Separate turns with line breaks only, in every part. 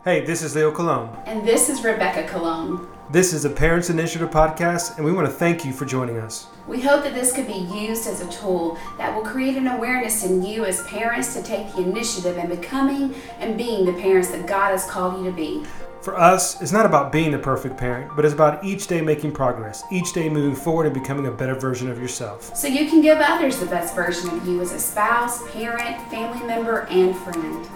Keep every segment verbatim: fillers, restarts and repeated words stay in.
Hey, this is Leo Colon.
And this is Rebecca Colon.
This is a Parents Initiative podcast, and we want to thank you for joining us.
We hope that this could be used as a tool that will create an awareness in you as parents to take the initiative in becoming and being the parents that God has called you to be.
For us, it's not about being the perfect parent, but it's about each day making progress, each day moving forward and becoming a better version of yourself.
So you can give others the best version of you as a spouse, parent, family member, and friend.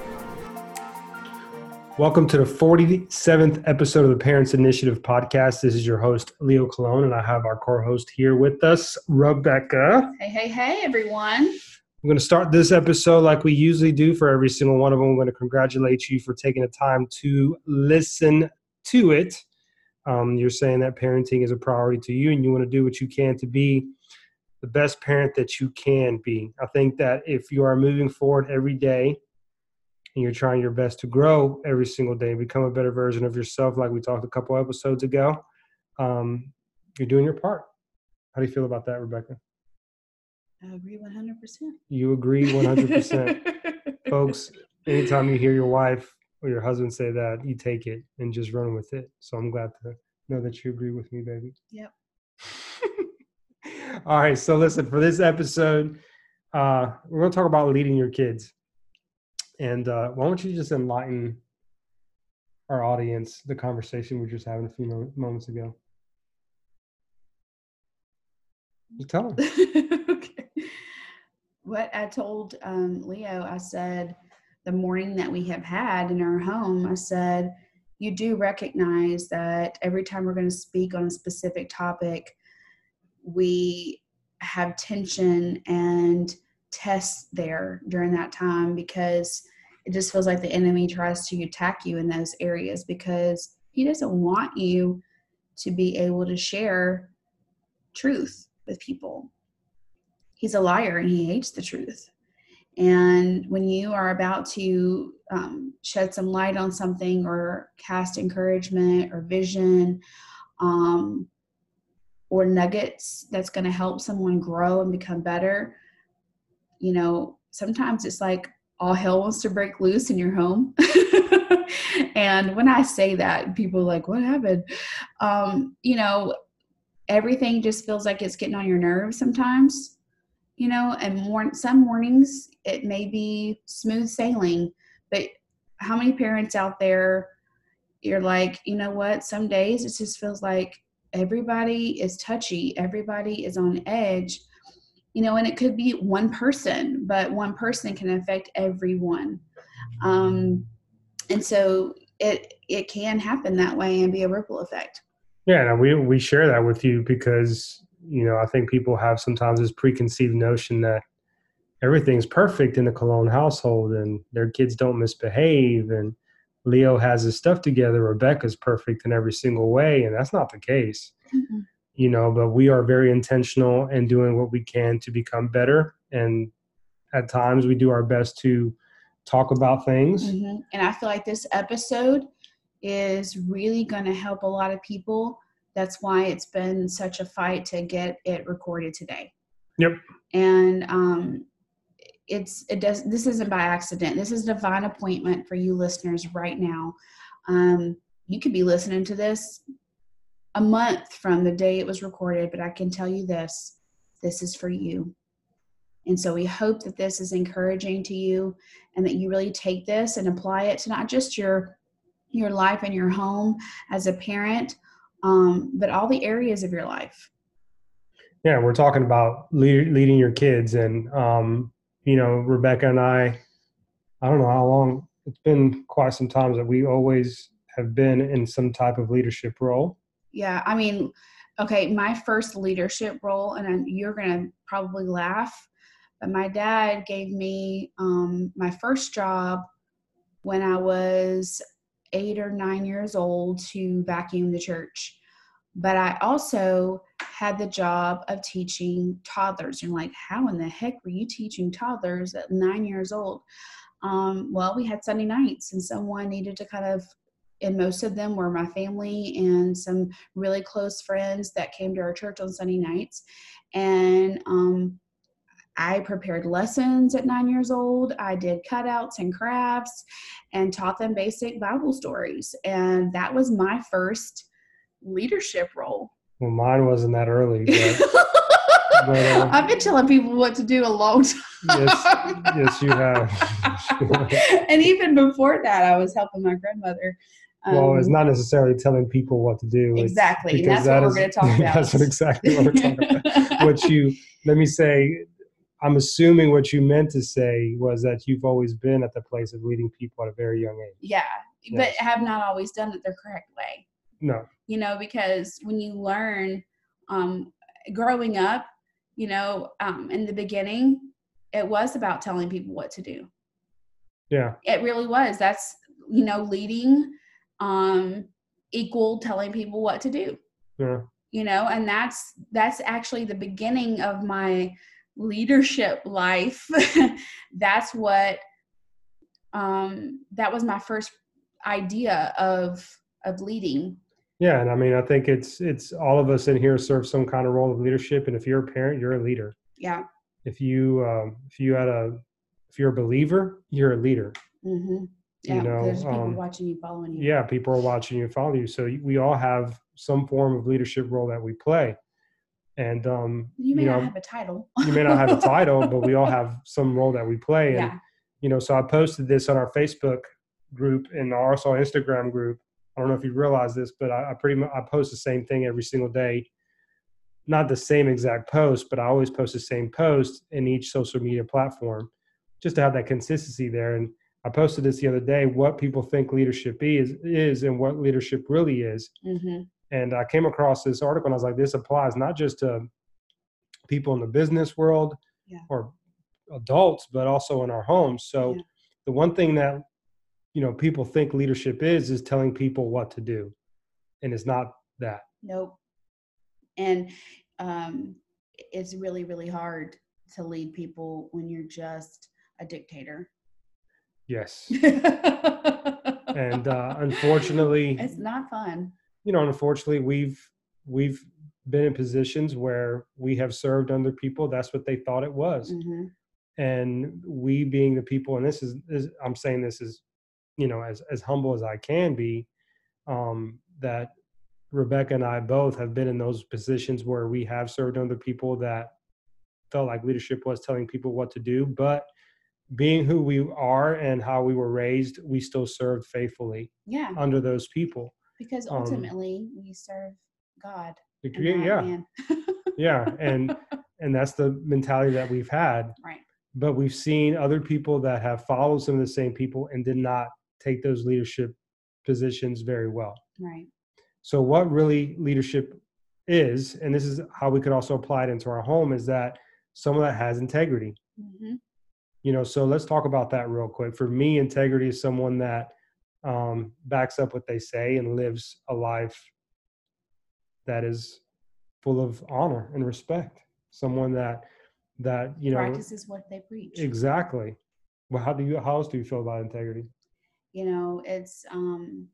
Welcome to the forty-seventh episode of the Parents Initiative podcast. This is your host, Leo Colon, and I have our co-host here with us, Rebecca.
Hey, hey, hey, everyone.
We're going to start this episode like we usually do for every single one of them. We're going to congratulate you for taking the time to listen to it. Um, you're saying that parenting is a priority to you, and you want to do what you can to be the best parent that you can be. I think that if you are moving forward every day, and you're trying your best to grow every single day, become a better version of yourself, like we talked a couple episodes ago, um, you're doing your part. How do you feel about that, Rebecca?
I agree one hundred percent.
You agree one hundred percent. Folks, anytime you hear your wife or your husband say that, you take it and just run with it. So I'm glad to know that you agree with me, baby.
Yep.
All right, so listen, for this episode, uh, we're going to talk about leading your kids. And uh, why don't you just enlighten our audience the conversation we were just having a few mo- moments ago? Just tell them.
Okay. What I told um, Leo, I said, the morning that we have had in our home, I said, you do recognize that every time we're going to speak on a specific topic, we have tension and tests there during that time, because it just feels like the enemy tries to attack you in those areas because he doesn't want you to be able to share truth with people. He's a liar and he hates the truth. And when you are about to um, shed some light on something or cast encouragement or vision um, or nuggets that's going to help someone grow and become better, you know, sometimes it's like all hell wants to break loose in your home. And when I say that, people are like, what happened? Um, you know, everything just feels like it's getting on your nerves sometimes, you know, and more, some mornings it may be smooth sailing, but how many parents out there, you're like, you know what, some days it just feels like everybody is touchy, everybody is on edge. You know, and it could be one person, but one person can affect everyone. Um, and so it it can happen that way and be a ripple effect.
Yeah, no, we we share that with you because, you know, I think people have sometimes this preconceived notion that everything's perfect in the Colon household and their kids don't misbehave and Leo has his stuff together. Rebecca's perfect in every single way, and that's not the case. Mm-hmm. You know, but we are very intentional in doing what we can to become better. And at times we do our best to talk about things.
Mm-hmm. And I feel like this episode is really going to help a lot of people. That's why it's been such a fight to get it recorded today.
Yep.
And um, it's, it does, this isn't by accident. This is divine appointment for you listeners right now. Um, you could be listening to this a month from the day it was recorded, but I can tell you this, this is for you. And so we hope that this is encouraging to you and that you really take this and apply it to not just your, your life and your home as a parent, um, but all the areas of your life.
Yeah, we're talking about lead, leading your kids. And, um, you know, Rebecca and I, I don't know how long, it's been quite some times that we always have been in some type of leadership role.
Yeah, I mean, okay, my first leadership role, and I'm, you're going to probably laugh, but my dad gave me um, my first job when I was eight or nine years old to vacuum the church. But I also had the job of teaching toddlers. You're like, how in the heck were you teaching toddlers at nine years old? Um, well, we had Sunday nights, and someone needed to kind of, and most of them were my family and some really close friends that came to our church on Sunday nights. And um, I prepared lessons at nine years old. I did cutouts and crafts and taught them basic Bible stories. And that was my first leadership role.
Well, mine wasn't that early, but, but uh,
I've been telling people what to do a long time.
Yes, yes, you have.
And even before that, I was helping my grandmother. Um,
well, it's not necessarily telling people what to do.
Exactly. And that's
that
what
is,
we're going to talk about.
That's what exactly what we're talking about. What you, let me say, I'm assuming what you meant to say was that you've always been at the place of leading people at a very young age.
Yeah,
yes.
But have not always done it the correct way.
No.
You know, because when you learn um, growing up, you know, um, in the beginning, it was about telling people what to do.
Yeah.
It really was. That's, you know, leading um, equal telling people what to do.
Yeah.
You know, and that's, that's actually the beginning of my leadership life. That's what, um, that was my first idea of, of leading.
Yeah. And I mean, I think it's, it's all of us in here serve some kind of role of leadership. And if you're a parent, you're a leader.
Yeah.
If you, um, if you had a, if you're a believer, you're a leader.
Mm-hmm. Yeah.
You know,
there's people
um,
watching you, following you.
Yeah. People are watching you, follow you. So we all have some form of leadership role that we play. And, um,
you may
you
not
know,
have a title.
you may not have a title, but we all have some role that we play. And,
Yeah.
you know, so I posted this on our Facebook group and also our Instagram group. I don't know if you realize this, but I, I pretty much, I post the same thing every single day. Not the same exact post, but I always post the same post in each social media platform just to have that consistency there. And I posted this the other day, what people think leadership is, is and what leadership really is.
Mm-hmm.
And I came across this article and I was like, this applies not just to people in the business world
yeah.
or adults, but also in our homes. So
yeah.
the one thing that, you know, people think leadership is, is telling people what to do. And it's not that.
Nope. And um, it's really, really hard to lead people when you're just a dictator.
Yes. And uh, unfortunately,
it's not fun.
You know, unfortunately, we've we've been in positions where we have served under people. That's what they thought it was.
Mm-hmm.
And we being the people, and this is, is I'm saying this is, you know, as, as humble as I can be, um, that Rebecca and I both have been in those positions where we have served under people that felt like leadership was telling people what to do. But being who we are and how we were raised, we still served faithfully
yeah.
under those people.
Because ultimately um, we serve God.
The creator, yeah. yeah. And, and that's the mentality that we've had.
Right.
But we've seen other people that have followed some of the same people and did not take those leadership positions very well.
Right.
So what really leadership is, and this is how we could also apply it into our home, is that someone that has integrity.
Mm-hmm.
You know, so let's talk about that real quick. For me, integrity is someone that um, backs up what they say and lives a life that is full of honor and respect. Someone that, that, you know,
practices what they preach.
Exactly. Well, how do you, how else do you feel about integrity?
You know, it's, um,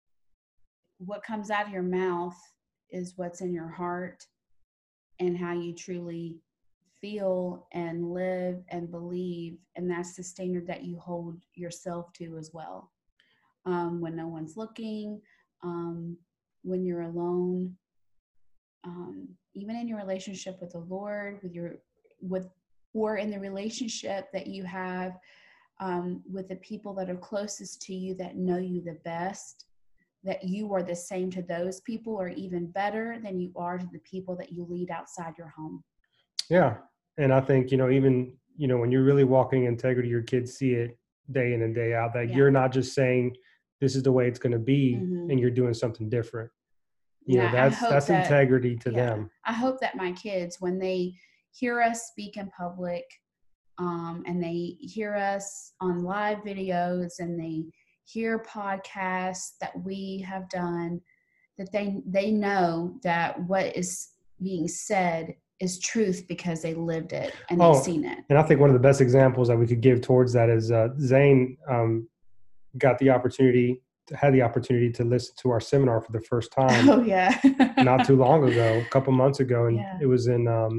what comes out of your mouth is what's in your heart and how you truly feel and live and believe. And that's the standard that you hold yourself to as well. Um, when no one's looking, um, when you're alone, um, even in your relationship with the Lord, with your, with, or in the relationship that you have um, with the people that are closest to you that know you the best, that you are the same to those people or even better than you are to the people that you lead outside your home.
Yeah. And I think, you know, even, you know, when you're really walking integrity, your kids see it day in and day out, that yeah. you're not just saying this is the way it's going to be mm-hmm. and you're doing something different. You yeah, know, that's, that's that, integrity to yeah, them.
I hope that my kids, when they hear us speak in public um, and they hear us on live videos and they hear podcasts that we have done, that they, they know that what is being said is truth because they lived it and
oh,
they've seen it.
And I think one of the best examples that we could give towards that is uh, Zane um, got the opportunity, had the opportunity to listen to our seminar for the first time.
Oh yeah.
Not too long ago, a couple months ago. And
yeah.
it was in, um,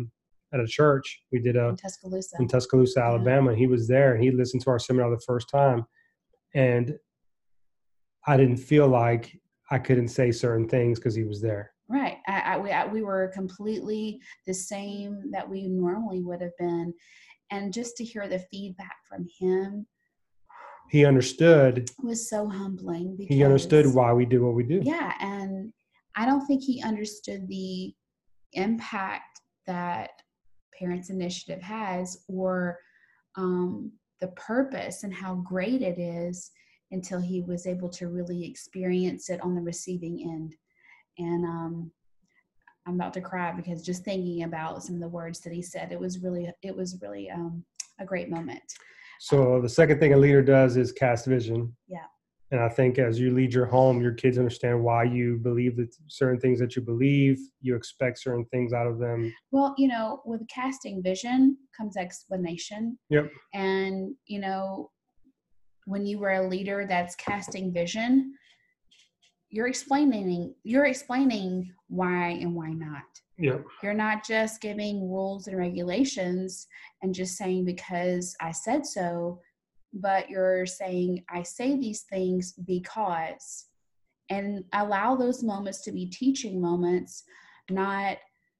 at a church. We did a
In Tuscaloosa.
in Tuscaloosa, Alabama, and he was there, and he listened to our seminar the first time, and I didn't feel like I couldn't say certain things because he was there.
Right. I, I, we, I, we were completely the same that we normally would have been. And just to hear the feedback from him.
He understood.
Was so humbling. Because,
he understood why we do what we do.
Yeah. And I don't think he understood the impact that Parents Initiative has, or um, the purpose and how great it is, until he was able to really experience it on the receiving end. And um, I'm about to cry because just thinking about some of the words that he said, it was really, it was really um, a great moment.
So um, the second thing a leader does is cast vision.
Yeah.
And I think as you lead your home, your kids understand why you believe that certain things that you believe, you expect certain things out of them.
Well, you know, with casting vision comes explanation.
Yep.
And, you know, when you were a leader that's casting vision, you're explaining, you're explaining why and why not.
Yep.
You're not just giving rules and regulations and just saying because I said so, but you're saying I say these things because, and allow those moments to be teaching moments, not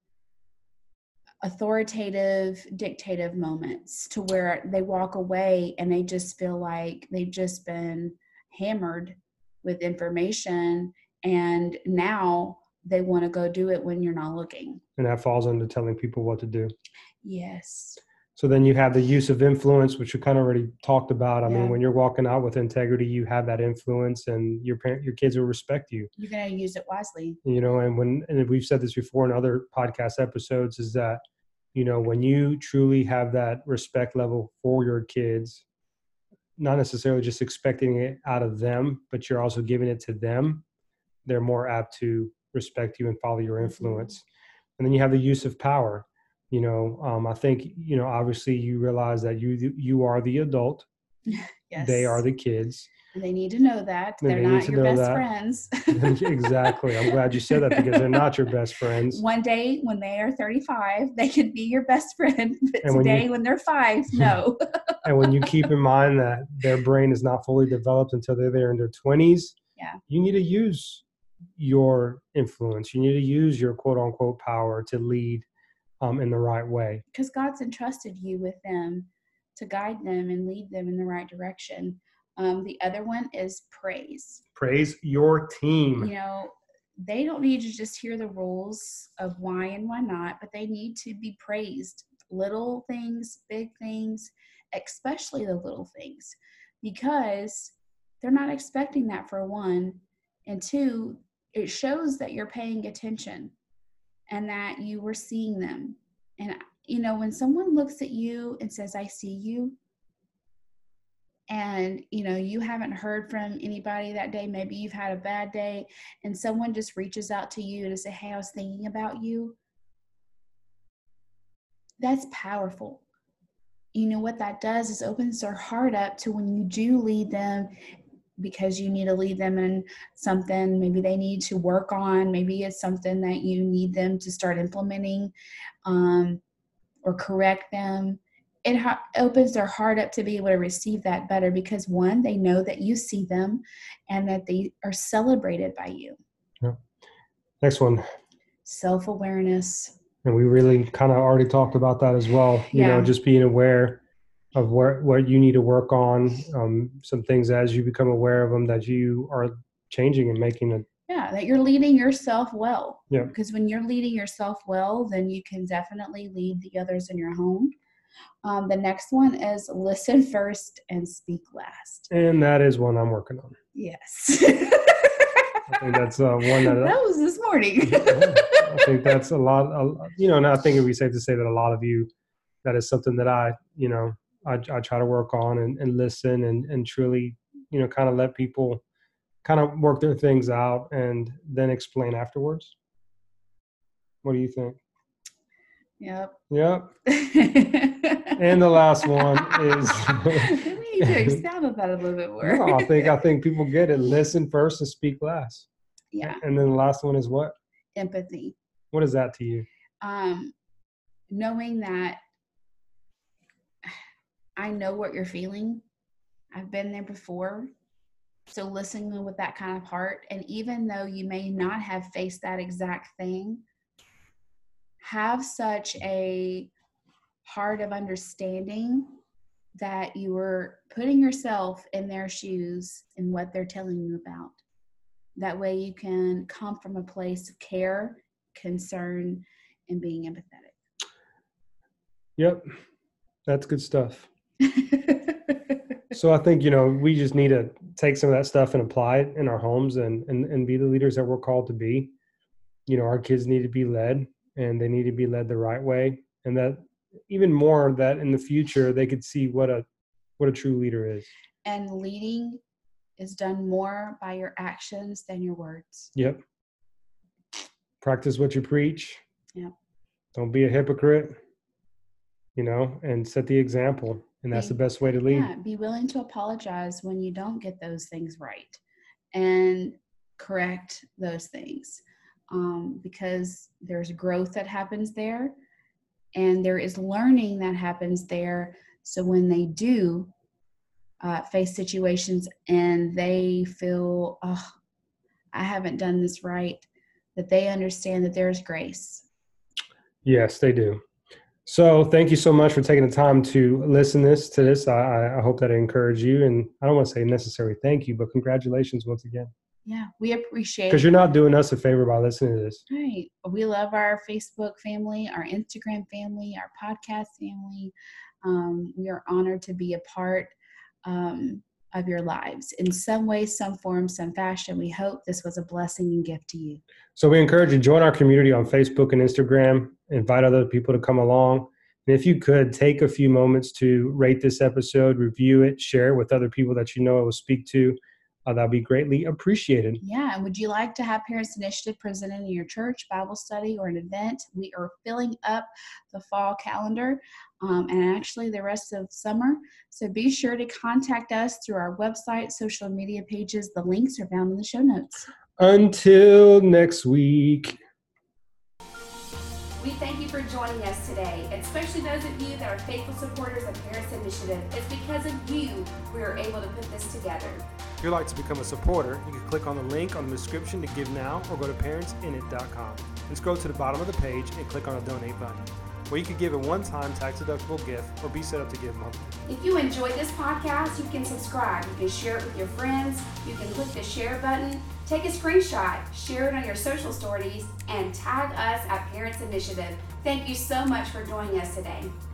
authoritative, dictative moments, to where they walk away and they just feel like they've just been hammered with information, and now they want to go do it when you're not looking.
And that falls under telling people what to do.
Yes.
So then you have the use of influence, which you kind of already talked about. I
Yeah.
mean, when you're walking out with integrity, you have that influence, and your parent, your kids will respect you.
You're going to use it wisely.
You know, and when, and we've said this before in other podcast episodes, is that, you know, when you truly have that respect level for your kids, not necessarily just expecting it out of them, but you're also giving it to them, they're more apt to respect you and follow your influence. Mm-hmm. And then you have the use of power. You know, um, I think, you know, obviously you realize that you you are the adult.
Yes.
They are the kids.
And they need to know that.
And
they're
they
not your best that. friends.
Exactly. I'm glad you said that, because they're not your best friends.
One day when they are thirty-five, they can be your best friend. But
and
today
when, you,
when they're five, no.
And when you keep in mind that their brain is not fully developed until they're there in their twenties,
yeah,
you need to use your influence. You need to use your quote unquote power to lead um, in the right way.
Because God's entrusted you with them to guide them and lead them in the right direction. Um, the other one is praise.
Praise your team.
You know, they don't need to just hear the rules of why and why not, but they need to be praised. Little things, big things, especially the little things, because they're not expecting that, for one. And two, it shows that you're paying attention and that you were seeing them. And, you know, when someone looks at you and says, I see you, and, you know, you haven't heard from anybody that day, maybe you've had a bad day, and someone just reaches out to you to say, hey, I was thinking about you. That's powerful. You know, what that does is opens their heart up to when you do lead them, because you need to lead them in something maybe they need to work on. Maybe it's something that you need them to start implementing um, or correct them. It ha- opens their heart up to be able to receive that better, because one, they know that you see them and that they are celebrated by you.
Yeah. Next one.
Self-awareness.
And we really kind of already talked about that as well. You
yeah.
know, just being aware of where, what you need to work on, um, some things as you become aware of them that you are changing and making a
Yeah, that you're leading yourself well.
Yeah.
Because when you're leading yourself well, then you can definitely lead the others in your home. Um, the next one is listen first and speak last.
And that is one I'm working on.
Yes.
I think that's uh, one that...
That was this morning.
I think that's a lot, a, you know, and I think it'd be safe to say that a lot of you, that is something that I, you know, I, I try to work on and, and listen and, and truly, you know, kind of let people kind of work their things out and then explain afterwards. What do you think?
Yep.
Yep. And the last one is...
We need to expound on that a little bit more.
No, I think, I think people get it. Listen first and speak last.
Yeah.
And then the last one is what?
Empathy.
What is that to you?
Um, knowing that I know what you're feeling. I've been there before. So listening with that kind of heart, and even though you may not have faced that exact thing, have such a heart of understanding that you were putting yourself in their shoes and what they're telling you about. That way you can come from a place of care, concern, and being empathetic.
Yep. That's good stuff. So I think, you know, we just need to take some of that stuff and apply it in our homes and, and, and be the leaders that we're called to be. You know, our kids need to be led, and they need to be led the right way. And that even more that in the future, they could see what a, what a true leader is.
And leading is done more by your actions than your words.
Yep. Practice what you preach.
Yep.
Don't be a hypocrite, you know, and set the example. And that's
be,
the best way to lead.
Yeah, be willing to apologize when you don't get those things right and correct those things, um, because there's growth that happens there and there is learning that happens there. So when they do uh, face situations and they feel, oh, I haven't done this right, that they understand that there's grace.
Yes, they do. So thank you so much for taking the time to listen this to this. I, I hope that it encouraged you. And I don't want to say necessarily thank you, but congratulations once again.
Yeah, we appreciate it.
Because you're not doing us a favor by listening to this.
Right. We love our Facebook family, our Instagram family, our podcast family. Um, we are honored to be a part um, of your lives in some way, some form, some fashion. We hope this was a blessing and gift to you.
So we encourage you to join our community on Facebook and Instagram, invite other people to come along. And if you could take a few moments to rate this episode, review it, share it with other people that you know it will speak to, uh, that'd be greatly appreciated.
Yeah. And would you like to have Parents Initiative presented in your church, Bible study, or an event? We are filling up the fall calendar um, and actually the rest of summer. So be sure to contact us through our website, social media pages. The links are found in the show notes.
Until next week.
We thank you for joining us today, and especially those of you that are faithful supporters of Parents Initiative. It's because of you we are able to put this together.
If you'd like to become a supporter, you can click on the link on the description to give now, or go to parents in it dot com and scroll to the bottom of the page and click on the donate button, where you can give a one-time tax-deductible gift or be set up to give monthly.
If you enjoyed this podcast, you can subscribe. You can share it with your friends. You can click the share button, take a screenshot, share it on your social stories, and tag us at Parents Initiative. Thank you so much for joining us today.